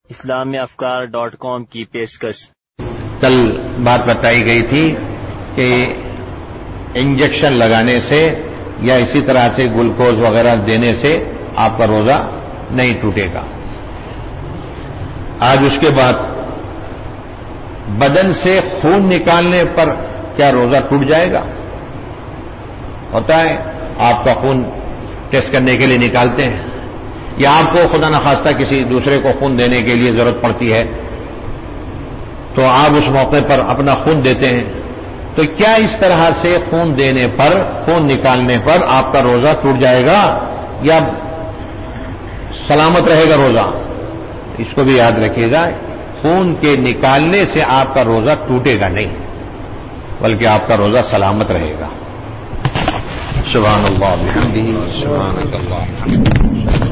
islamiyafkar.com की पेशकश। कल बात बताई गई थी कि इंजेक्शन लगाने से या इसी तरह से ग्लूकोज वगैरह देने से आपका रोजा नहीं टूटेगा। आज उसके बाद बदन से खून निकालने पर क्या रोजा टूट जाएगा? होता है आपका खून टेस्ट करने के लिए निकालते हैं, या आपको खुदा न खास्ता किसी दूसरे को खून देने के लिए जरूरत पड़ती है तो आप उस मौके पर अपना खून देते हैं, तो क्या इस तरह से खून देने पर, खून निकालने पर आपका रोजा टूट जाएगा या सलामत रहेगा रोजा? इसको भी याद रखिएगा, खून के निकालने से आपका रोजा टूटेगा नहीं, बल्कि आपका रोजा सलामत रहेगा। सुभान अल्लाह, सुभान अल्लाह।